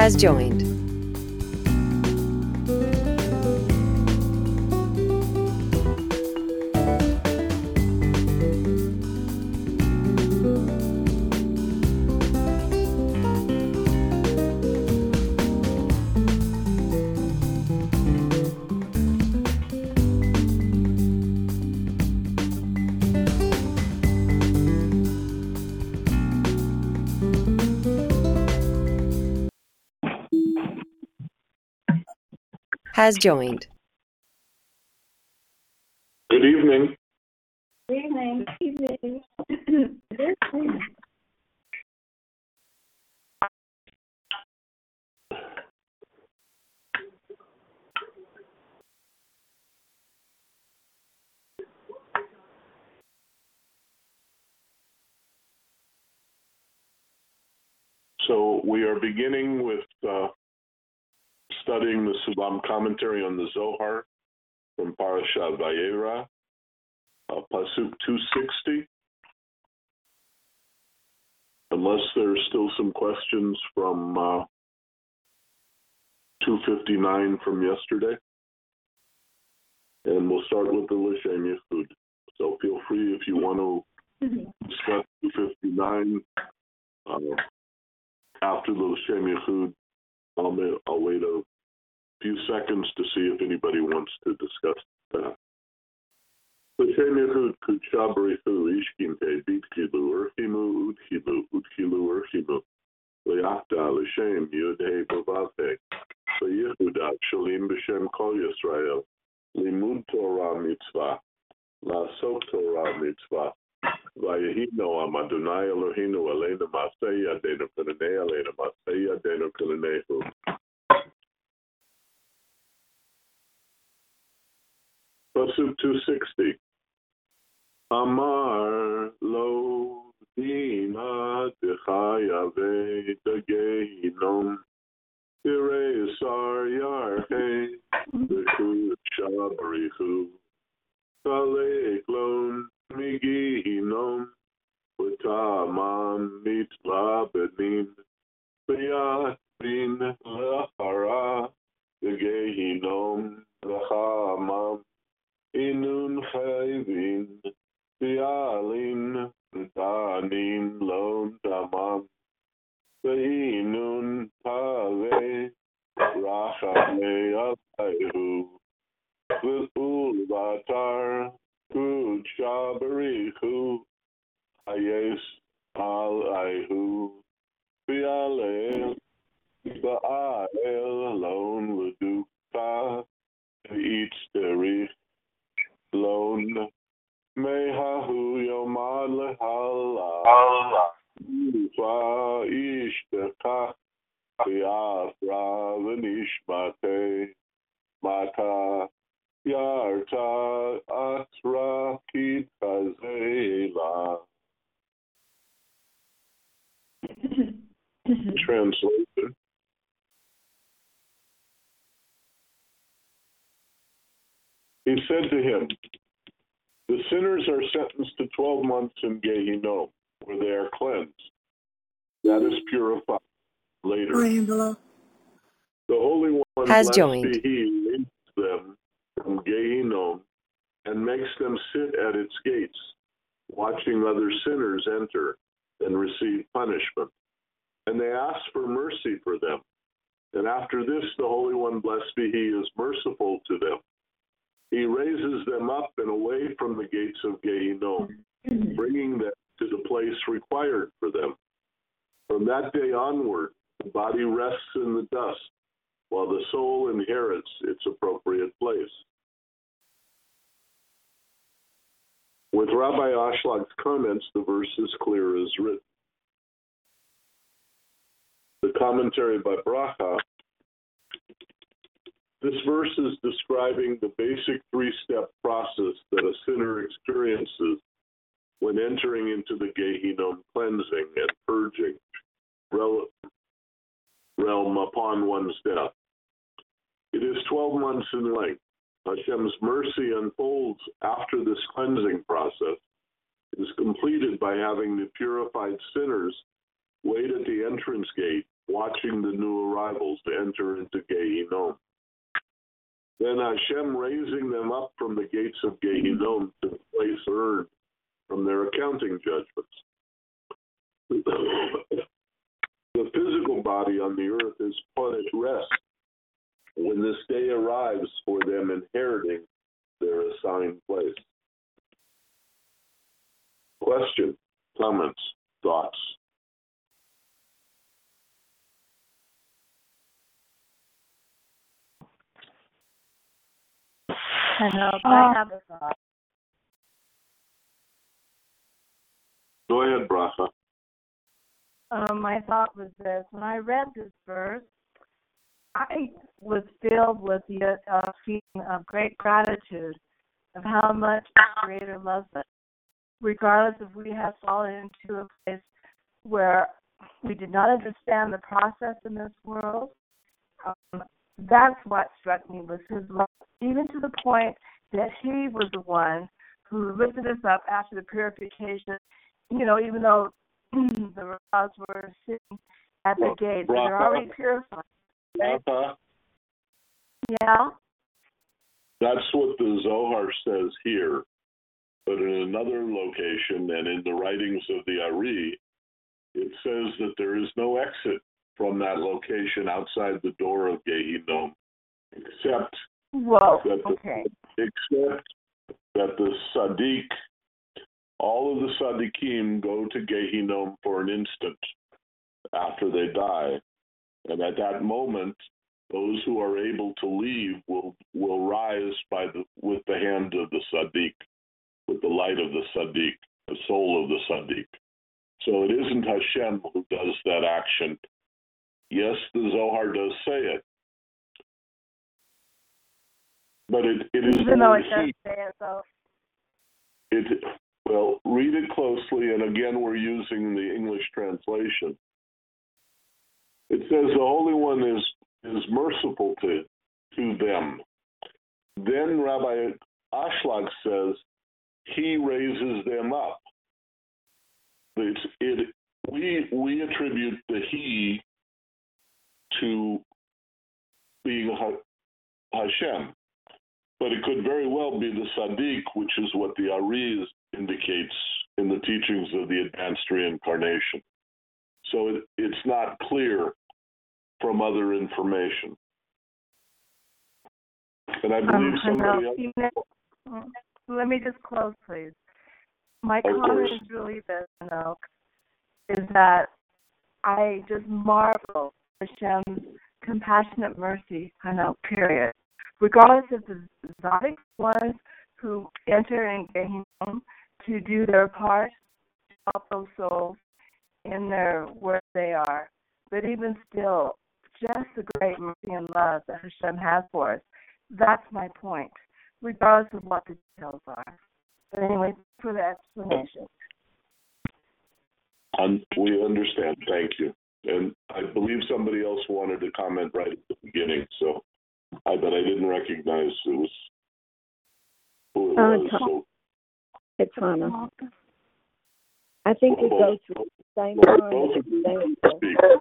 has joined. Has joined. Good evening. Good evening. Evening. So we are beginning with studying the Sulam commentary on the Zohar from Parashat Vayera, Pasuk 260. Unless there's still some questions from 259 from yesterday. And we'll start with the L'Shem Yichud. So feel free if you want to discuss 259 after the L'Shem Yichud. I'll wait a few seconds to see if anybody wants to discuss that. L'Shem Yichud Kudsha B'Richu Ishkimte Bitkilu Urchimu Udkilu Urchimu Le'achta L'Shem Yud-Hei B'Vav-Hei Le'Yichuda Shalim B'Shem Kol Yisrael Limud Torah Mitzvah La'asok Torah Mitzvah Vayehino Am Adonai Eloheinu Aleinu Masei Yadeinu Kelenei Aleinu Masei Yadeinu Keleneihu. Pasuk 260. Amar lo dina dechayave dagehinom tirei sar yarhe dekut shabrichu kaleklon migihinom utamam mitzvah benin b'yat bin lachara dagehinom lachamam inun chayvin Bialin Danim Lon Damam Inun Pave Rachame Alayhu V'ul Batar Kud Shabarihu Ayes Al Ayhu Bialel Ba'al Lon Ledukta Eats Derich Lon Mehahu Yomad Lehala Ufa Ishtekach Biafra V'nishmate Mata Yarta Atra Kitazela. Translation. He said to him, the sinners are sentenced to 12 months in Gehinnom, where they are cleansed. That is purified later. The Holy One, has blessed joined. be He, leads them from Gehinnom and makes them sit at its gates, watching other sinners enter and receive punishment. And they ask for mercy for them. And after this, the Holy One, blessed be He, is merciful to them. He raises them up and away from the gates of Gehinnom, bringing them to the place required for them. From that day onward, the body rests in the dust, while the soul inherits its appropriate place. With Rabbi Ashлаг's comments, the verse is clear as written. The commentary by Bracha. This verse is describing the basic three-step process that a sinner experiences when entering into the Gehinnom cleansing and purging realm upon one's death. It is 12 months in length. Hashem's mercy unfolds after this cleansing process. It is completed by having the purified sinners wait at the entrance gate watching the new arrivals to enter into Gehinnom. Then Hashem raising them up from the gates of Gehinnom to the place earned from their accounting judgments. The physical body on the earth is put at rest when this day arrives for them inheriting their assigned place. Question, comments, thoughts? I have a thought. Go ahead, Bracha. My thought was this. When I read this verse, I was filled with the feeling of great gratitude of how much the Creator loves us, regardless if we have fallen into a place where we did not understand the process in this world. That's what struck me was His love, even to the point that He was the one who lifted us up after the purification. Even though the rabbis were sitting at the gates, they're already purified. Bracha. Yeah. That's what the Zohar says here, but in another location and in the writings of the Ari, it says that there is no exit from that location outside the door of Gehinnom, except that the Sadiq, all of the Sadiqim go to Gehinnom for an instant after they die. And at that moment, those who are able to leave will rise with the hand of the Sadiq, with the light of the Sadiq, the soul of the Sadiq. So it isn't Hashem who does that action. Yes, the Zohar does say it, but it is even though it does say it, though. Well, read it closely, and again, we're using the English translation. It says the Holy One is merciful to them. Then Rabbi Ashlag says He raises them up. We attribute the He to being Hashem, but it could very well be the Sadiq, which is what the Ari indicates in the teachings of the advanced reincarnation. So it's not clear from other information. And I believe somebody else... Let me just close, please. My comment is really this, is that I just marvel at Hashem's compassionate mercy, period. Regardless of the Zodic ones who enter in Gehinnom to do their part to help those souls in where they are. But even still, just the great mercy and love that Hashem has for us. That's my point, regardless of what the details are. But anyway, for the explanation. We understand. Thank you. And I believe somebody else wanted to comment right at the beginning, but I didn't recognize who it was. So. It's Hannah. I think it goes through the same line.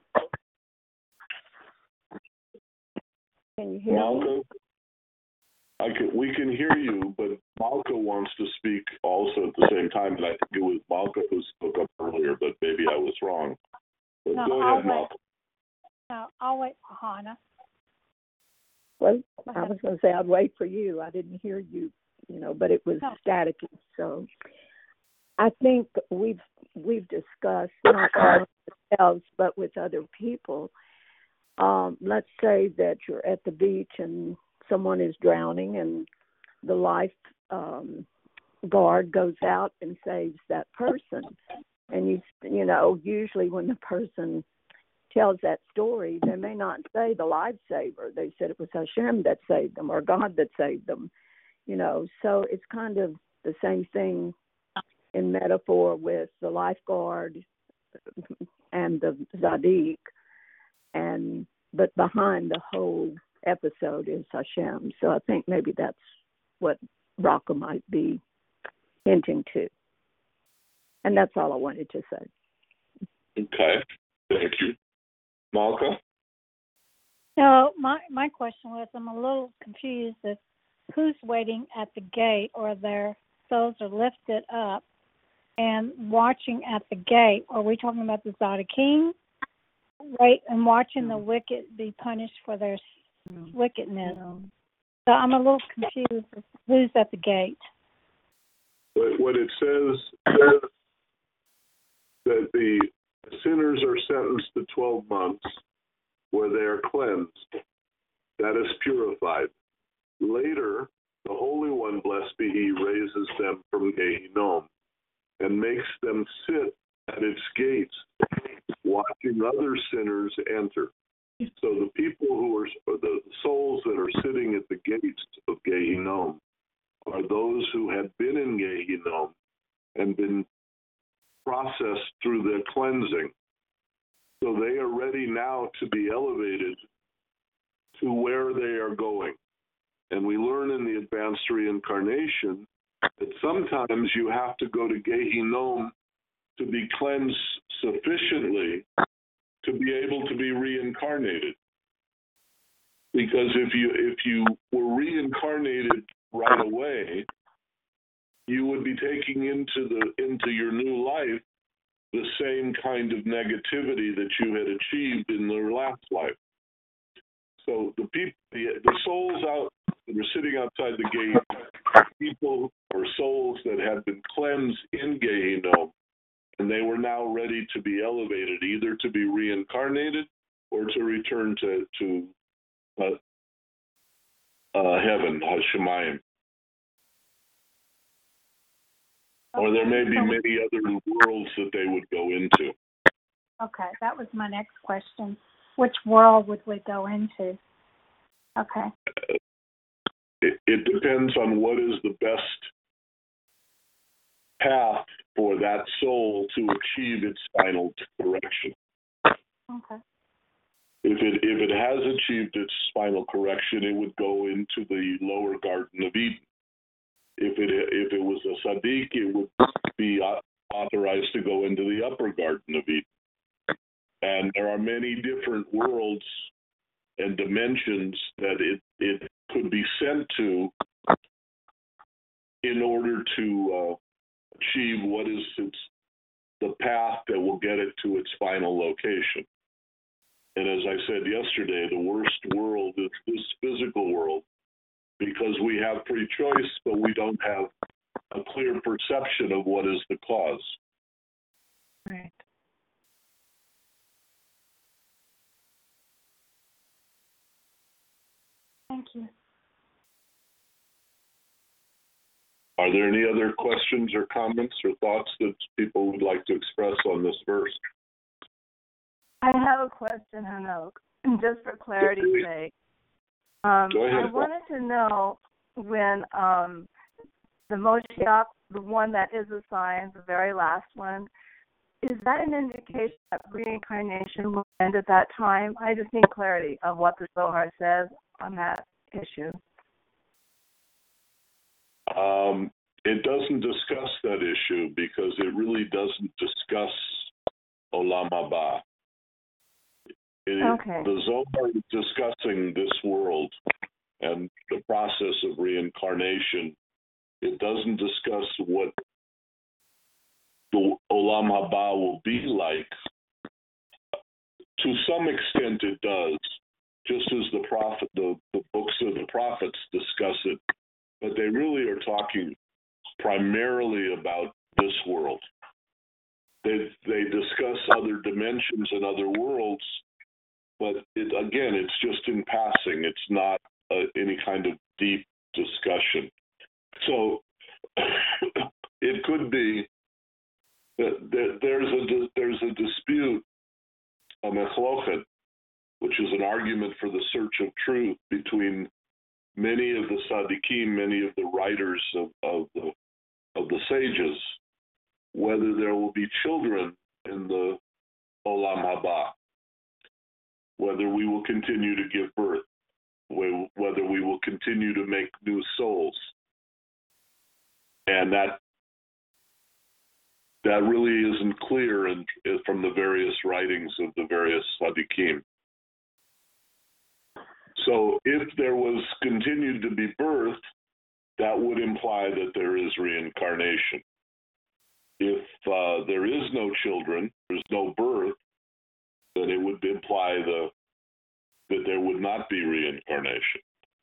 Can you hear me? We can hear you, but Malka wants to speak also at the same time, and I think it was Malka who spoke up earlier, but maybe I was wrong. But go ahead, Malka. No, I'll wait for Hannah. Well, I was going to say I'd wait for you. I didn't hear you, but it was staticky. So I think we've discussed, not among ourselves, but with other people. Let's say that you're at the beach and someone is drowning, and the life guard goes out and saves that person. And usually when the person tells that story, they may not say the lifesaver. They said it was Hashem that saved them or God that saved them. So it's kind of the same thing in metaphor with the lifeguard and the Zadik, but behind the whole episode is Hashem. So I think maybe that's what Raka might be hinting to. And that's all I wanted to say. Okay, thank you. Malka? No, my question was, I'm a little confused as who's waiting at the gate, or their souls are lifted up and watching at the gate. Are we talking about the Tzaddikim? Right, and watching the wicked be punished for their wickedness. So I'm a little confused as who's at the gate. What it says is that the sinners are sentenced to 12 months where they are cleansed. That is purified. Later, the Holy One, blessed be He, raises them from Gehinnom and makes them sit at its gates, watching other sinners enter. So the people who are, the souls that are sitting at the gates of Gehinnom are those who had been in Gehinnom and been processed through their cleansing. So they are ready now to be elevated to where they are going. And we learn in the advanced reincarnation that sometimes you have to go to Gehinnom to be cleansed sufficiently to be able to be reincarnated. Because if you were reincarnated right away, you would be taking into your new life the same kind of negativity that you had achieved in your last life. So the souls out that are sitting outside the gate, people or souls that had been cleansed in Gehinnom, and they were now ready to be elevated, either to be reincarnated or to return to heaven, Hashemayim. Or there may be many other worlds that they would go into. Okay, that was my next question. Which world would we go into? Okay. It depends on what is the best path for that soul to achieve its final correction. Okay. If it has achieved its final correction, it would go into the lower Garden of Eden. If it was a Sadiq, it would be authorized to go into the upper Garden of Eden. And there are many different worlds and dimensions that it could be sent to in order to achieve what is the path that will get it to its final location. And as I said yesterday, the worst world is this physical world, because we have free choice, but we don't have a clear perception of what is the cause. Right. Thank you. Are there any other questions or comments or thoughts that people would like to express on this verse? I have a question, Hanok, just for clarity's sake. Go ahead. I wanted to know when the Moshiach, the one that is assigned, the very last one, is that an indication that reincarnation will end at that time? I just need clarity of what the Zohar says on that issue. It doesn't discuss that issue because it really doesn't discuss Olam Haba. Okay. The Zohar is discussing this world and the process of reincarnation. It doesn't discuss what the Olam Haba will be like. To some extent it does, just as the books of the prophets discuss it, but they really are talking primarily about this world. They discuss other dimensions and other worlds, but it's just in passing. It's not any kind of deep discussion. So it could be that there's a dispute, a mechlochet, which is an argument for the search of truth between many of the tzaddikim, many of the writers of the sages, whether there will be children in the Olam Haba, whether we will continue to give birth, whether we will continue to make new souls. And that that really isn't clear from the various writings of the various tzaddikim. So if there was continued to be birth, that would imply that there is reincarnation. If there is no children, there's no birth, then it would imply that there would not be reincarnation.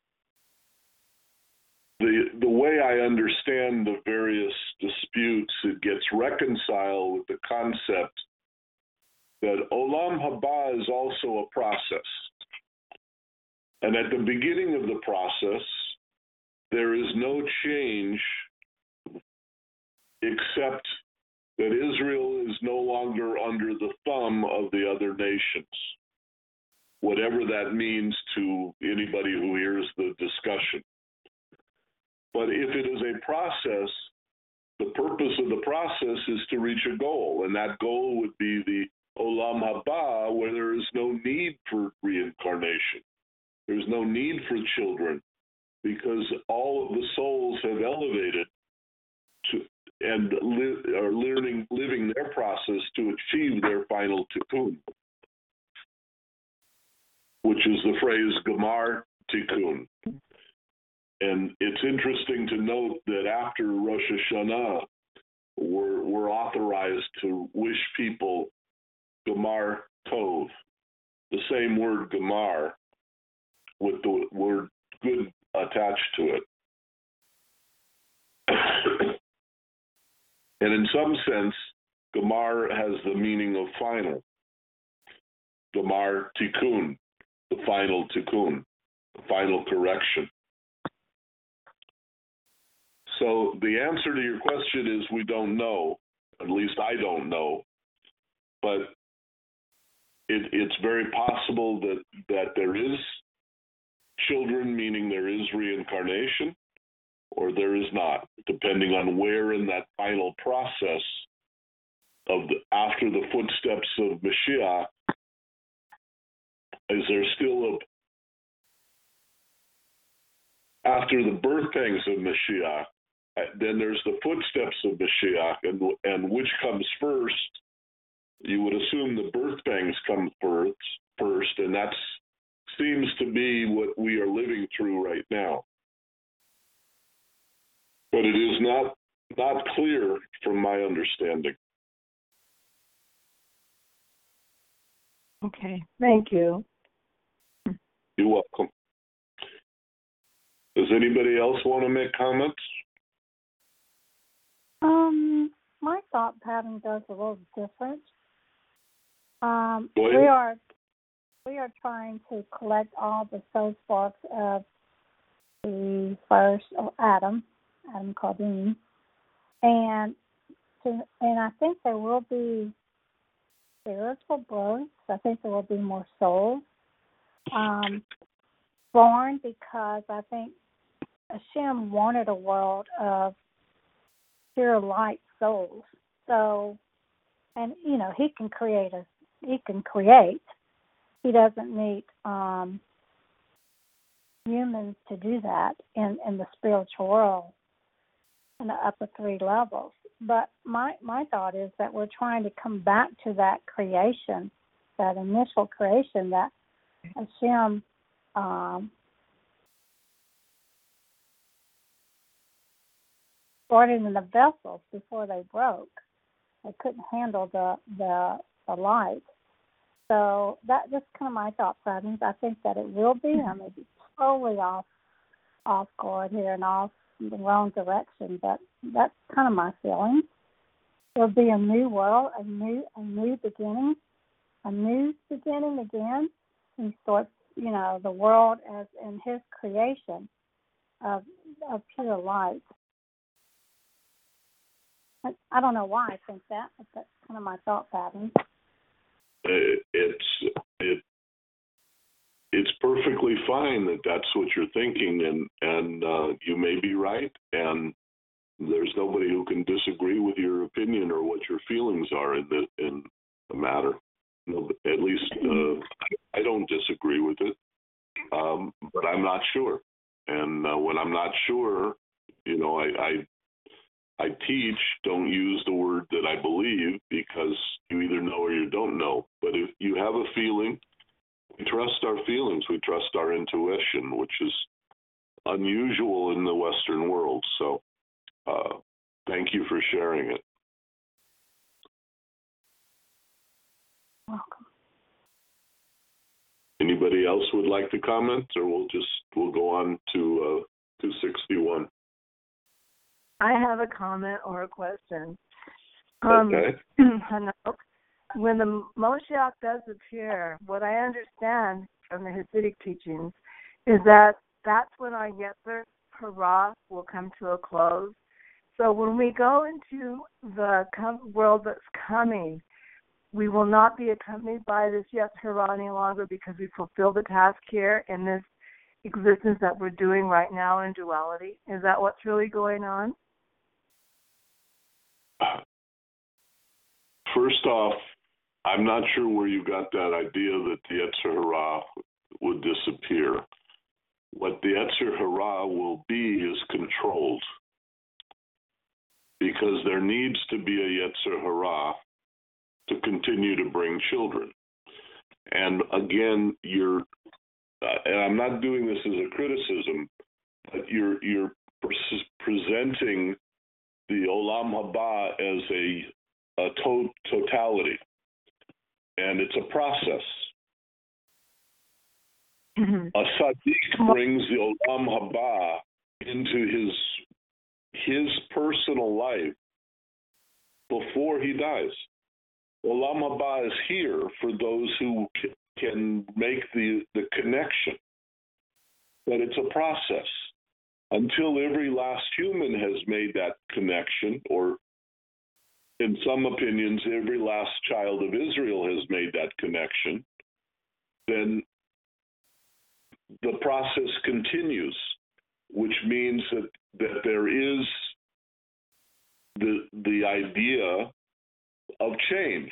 The way I understand the various disputes, it gets reconciled with the concept that Olam Haba is also a process. And at the beginning of the process, there is no change except that Israel is no longer under the thumb of the other nations, whatever that means to anybody who hears the discussion. But if it is a process, the purpose of the process is to reach a goal, and that goal would be the Olam Haba, where there is no need for reincarnation. There's no need for children, because all of the souls have elevated and are living their process to achieve their final tikkun, which is the phrase Gemar Tikkun. And it's interesting to note that after Rosh Hashanah, we're authorized to wish people Gemar Tov, the same word Gemar, with the word good attached to it. And in some sense, Gemar has the meaning of final. Gemar Tikkun, the final tikkun, the final correction. So the answer to your question is we don't know. At least I don't know. But it's very possible that there is children, meaning there is reincarnation, or there is not, depending on where in that final process after the footsteps of Mashiach, is there still after the birth pangs of Mashiach, then there's the footsteps of Mashiach, and which comes first? You would assume the birth pangs come first, and that seems to be what we are living through right now. But it is not clear from my understanding. Okay, thank you. You're welcome. Does anybody else want to make comments? My thought pattern does a little different. Go ahead. We are trying to collect all the soul sparks of the first Adam Kadim, and I think there will be spiritual growth. I think there will be more souls born, because I think Hashem wanted a world of pure light souls. So, and He can create. He doesn't need humans to do that in the spiritual world, in the upper three levels. But my thought is that we're trying to come back to that creation, that initial creation that Hashem started in the vessels before they broke. They couldn't handle the light. So that's kind of my thought patterns. I think that it will be. I may be totally off guard here and off the wrong direction, but that's kind of my feeling. There'll be a new world, a new beginning again. He starts, the world as in His creation of pure light. I don't know why I think that, but that's kind of my thought pattern. It's perfectly fine that that's what you're thinking, and you may be right, and there's nobody who can disagree with your opinion or what your feelings are in the matter. No, at least I don't disagree with it, but I'm not sure. And when I'm not sure, I teach don't use the word that I believe, because you either know or you don't know. But if you have a feeling, we trust our feelings. We trust our intuition, which is unusual in the Western world. So thank you for sharing it. Welcome. Anybody else would like to comment, or we'll go on to 261. I have a comment or a question. Okay. When the Moshiach does appear, what I understand from the Hasidic teachings is that that's when our Yetzer Hara will come to a close. So when we go into the world that's coming, we will not be accompanied by this Yetzer Hara any longer, because we fulfill the task here in this existence that we're doing right now in duality. Is that what's really going on? First off, I'm not sure where you got that idea that the Yetzer Hara would disappear. What the Yetzer Hara will be is controlled, because there needs to be a Yetzer Hara to continue to bring children. And again, and I'm not doing this as a criticism, but you're presenting the Olam Haba as a totality, and it's a process. Mm-hmm. A Sadiq brings the Olam Haba into his personal life before he dies. Olam Haba is here for those who can make the connection, but it's a process. Until every last human has made that connection, or in some opinions, every last child of Israel has made that connection, then the process continues, which means that there is the idea of change.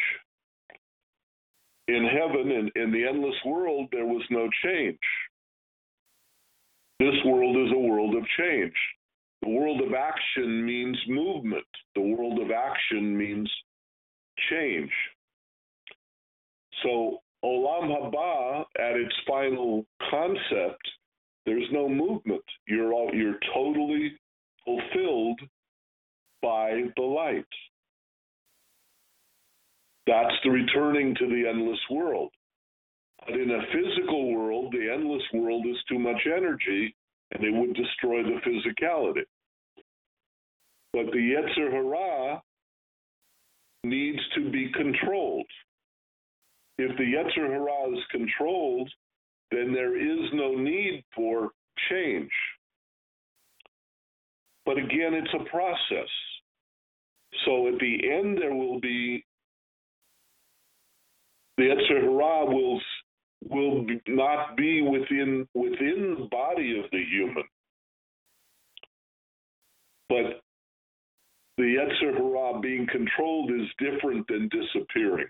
In heaven, in the endless world, there was no change. This world is a world of change. The world of action means movement. The world of action means change. So Olam Haba, at its final concept, there's no movement. You're totally fulfilled by the light. That's the returning to the endless world. But in a physical world, the endless world is too much energy, and it would destroy the physicality. But the Yetzer Hara needs to be controlled. If the Yetzer Hara is controlled, then there is no need for change. But again, it's a process. So at the end, there will be the Yetzer Hara will not be within the body of the human, but the Yetzer Hara being controlled is different than disappearing.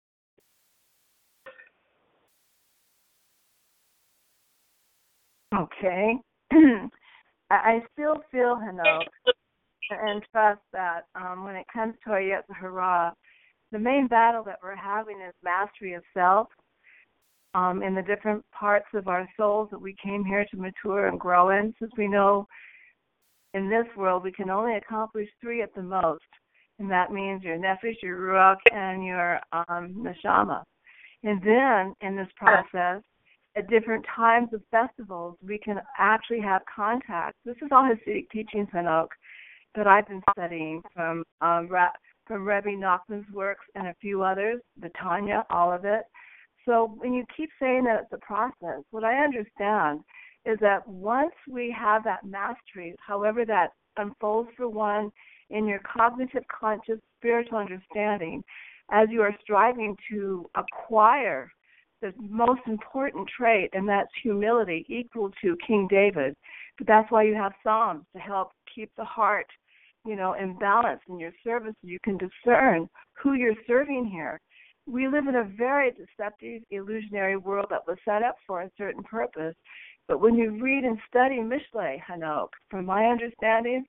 Okay. I still feel, Hanoch, and trust that when it comes to our Yetzer Hara, the main battle that we're having is mastery of self in the different parts of our souls that we came here to mature and grow in. Since we know in this world we can only accomplish 3 at the most, and that means your nefesh, your ruach, and your neshama. And then in this process, at different times of festivals, we can actually have contact. This is all Hasidic teachings, Hanoch, that I've been studying from Rebbe Nachman's works and a few others, the Tanya, all of it. So when you keep saying that it's a process, what I understand is that once we have that mastery, however that unfolds for one in your cognitive, conscious, spiritual understanding, as you are striving to acquire the most important trait, and that's humility, equal to King David. But that's why you have Psalms, to help keep the heart, in balance in your service, so you can discern who you're serving here. We live in a very deceptive, illusionary world that was set up for a certain purpose. But when you read and study Mishlei, Hanoch, from my understanding,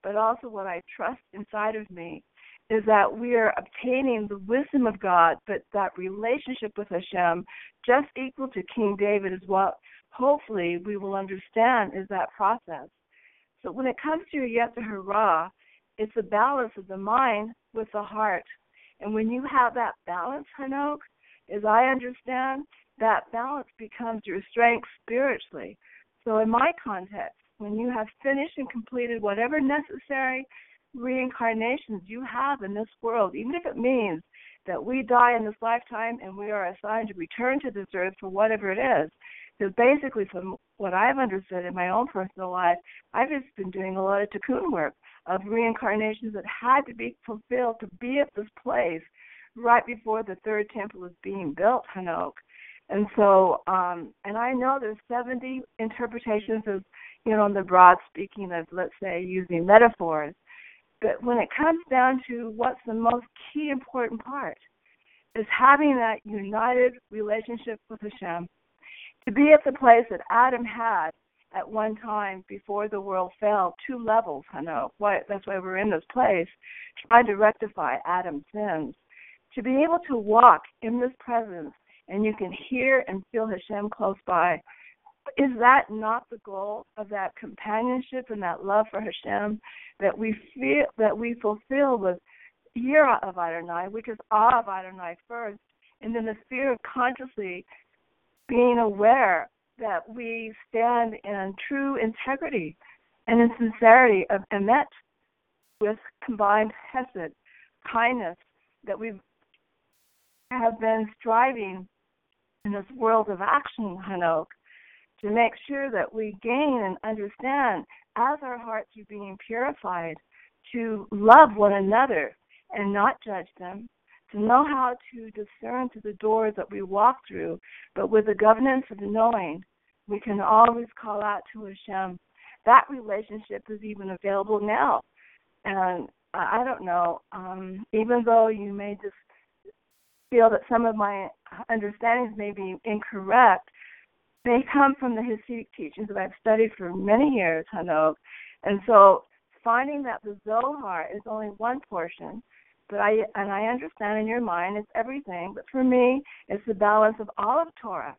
but also what I trust inside of me, is that we are obtaining the wisdom of God, but that relationship with Hashem, just equal to King David, is what hopefully we will understand is that process. So when it comes to your Yetzer Hara, it's the balance of the mind with the heart. And when you have that balance, Hanoch, as I understand, that balance becomes your strength spiritually. So in my context, when you have finished and completed whatever necessary reincarnations you have in this world, even if it means that we die in this lifetime and we are assigned to return to this earth for whatever it is, because basically from what I've understood in my own personal life, I've just been doing a lot of tikkun work of reincarnations that had to be fulfilled to be at this place right before the third temple is being built, Hanoch. And so, and I know there's 70 interpretations of, in the broad speaking of, let's say, using metaphors. But when it comes down to what's the most key important part is having that united relationship with Hashem, to be at the place that Adam had at one time before the world fell, 2 levels, Hanoch. That's why we're in this place, trying to rectify Adam's sins. To be able to walk in this presence and you can hear and feel Hashem close by, is that not the goal of that companionship and that love for Hashem that we feel, that we fulfill with Yira of Adonai, which is awe of Adonai first, and then the fear of consciously being aware that we stand in true integrity and in sincerity of emet with combined hesed, kindness, that we have been striving in this world of action, Hanoch, to make sure that we gain and understand, as our hearts are being purified, to love one another and not judge them, to know how to discern through the doors that we walk through, but with the governance of knowing, we can always call out to Hashem. That relationship is even available now. And I don't know, even though you may just feel that some of my understandings may be incorrect, they come from the Hasidic teachings that I've studied for many years, Hanoch. And so finding that the Zohar is only one portion, but I understand in your mind it's everything, but for me it's the balance of all of Torah.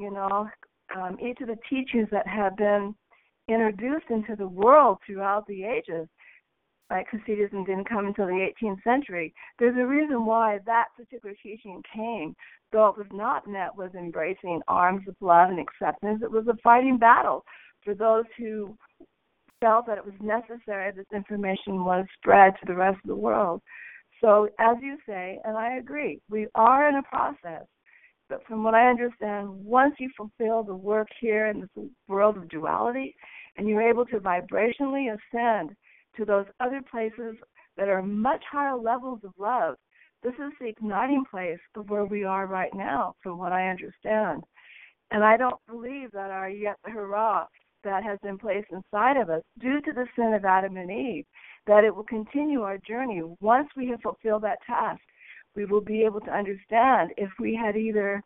Each of the teachings that have been introduced into the world throughout the ages, like Hasidism didn't come until the 18th century. There's a reason why that particular teaching came, though it was not met with embracing arms of love and acceptance. It was a fighting battle for those who felt that it was necessary this information was spread to the rest of the world. So, as you say, and I agree, we are in a process. But from what I understand, once you fulfill the work here in this world of duality, and you're able to vibrationally ascend to those other places that are much higher levels of love, this is the igniting place of where we are right now, from what I understand. And I don't believe that our Yetzer Hara that has been placed inside of us due to the sin of Adam and Eve, that it will continue our journey. Once we have fulfilled that task, we will be able to understand if we had either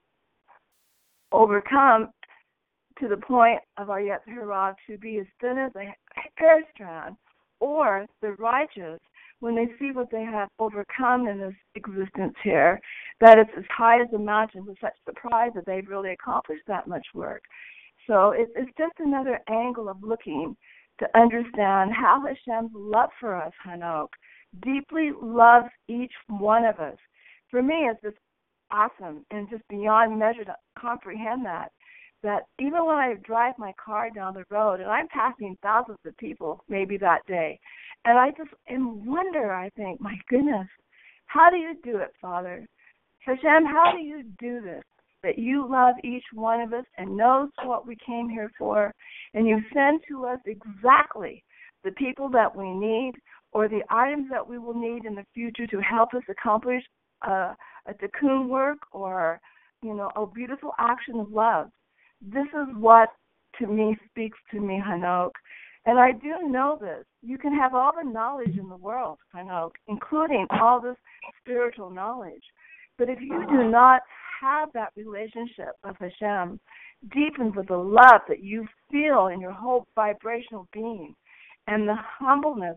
overcome to the point of our Yetzer Hara to be as thin as a hair strand, or the righteous, when they see what they have overcome in this existence here, that it's as high as a mountain with such surprise that they've really accomplished that much work. So it's just another angle of looking to understand how Hashem's love for us, Hanoch, deeply loves each one of us. For me, it's just awesome and just beyond measure to comprehend that even when I drive my car down the road, and I'm passing thousands of people maybe that day, and I just in wonder, I think, my goodness, how do you do it, Father? Hashem, how do you do this? That you love each one of us and knows what we came here for, and you send to us exactly the people that we need or the items that we will need in the future to help us accomplish a tikkun work or, a beautiful action of love. This is what, to me, speaks to me, Hanoch. And I do know this. You can have all the knowledge in the world, Hanoch, including all this spiritual knowledge. But if you do not have that relationship of Hashem deepened with the love that you feel in your whole vibrational being and the humbleness that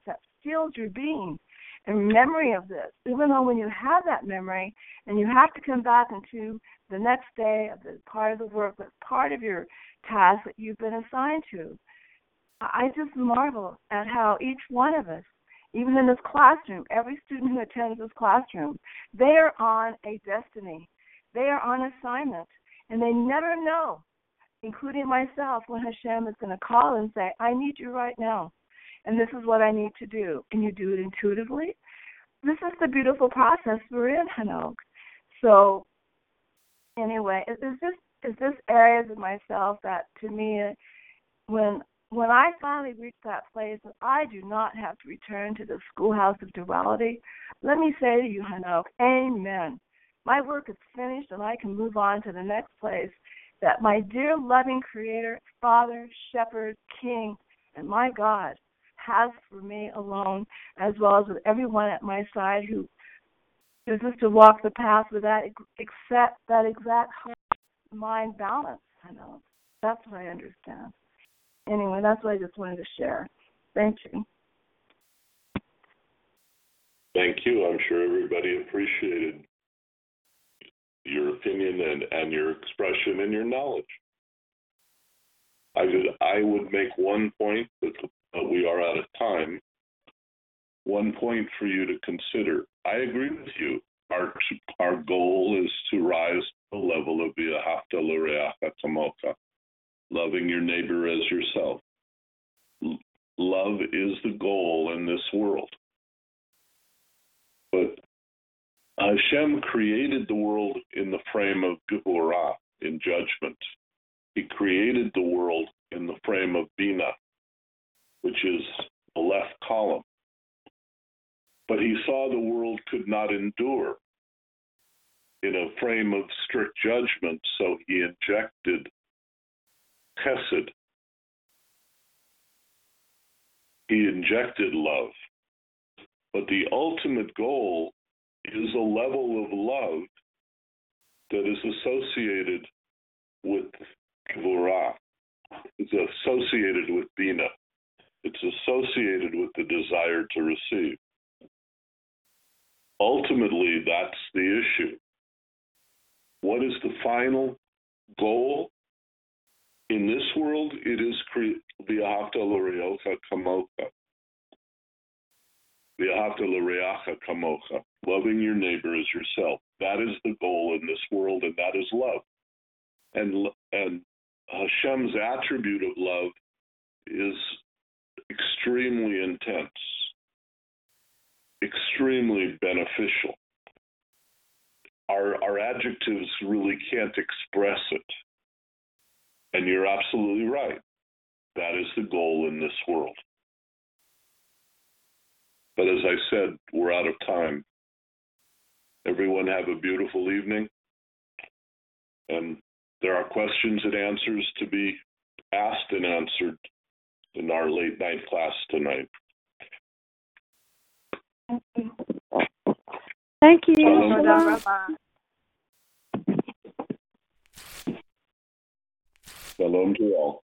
fuels your being and memory of this. Even though when you have that memory and you have to come back into the next day of the part of the work that's part of your task that you've been assigned to. I just marvel at how each one of us, even in this classroom, every student who attends this classroom, they are on a destiny. They are on assignment, and they never know, including myself, when Hashem is going to call and say, I need you right now, and this is what I need to do. And you do it intuitively. This is the beautiful process we're in, Hanoch. So anyway, it's just areas of myself that, to me, when I finally reach that place that I do not have to return to the schoolhouse of duality, let me say to you, Hanoch, amen. My work is finished and I can move on to the next place that my dear loving Creator, Father, Shepherd, King, and my God has for me alone, as well as with everyone at my side who chooses to walk the path with that exact heart, mind balance. Hanoch. That's what I understand. Anyway, that's what I just wanted to share. Thank you. Thank you. I'm sure everybody appreciated your opinion and your expression and your knowledge. I would make one point, but we are out of time. One point for you to consider. I agree with you. Our goal is to rise to the level of V'ahavta l'reacha kamocha, loving your neighbor as yourself. Love is the goal in this world. But Hashem created the world in the frame of Gevurah, in judgment. He created the world in the frame of Bina, which is the left column. But he saw the world could not endure in a frame of strict judgment, so he injected Chesed. He injected love. But the ultimate goal is a level of love that is associated with Gevurah. It's associated with Bina. It's associated with the desire to receive. Ultimately, that's the issue. What is the final goal? In this world, it is V'ahavta l'reacha kamocha. V'ahavta l'reacha kamocha. Loving your neighbor as yourself. That is the goal in this world, and that is love. And Hashem's attribute of love is extremely intense, extremely beneficial. Our adjectives really can't express it. And you're absolutely right. That is the goal in this world. But as I said, we're out of time. Everyone have a beautiful evening. And there are questions and answers to be asked and answered in our late night class tonight. Thank you. Shalom to all.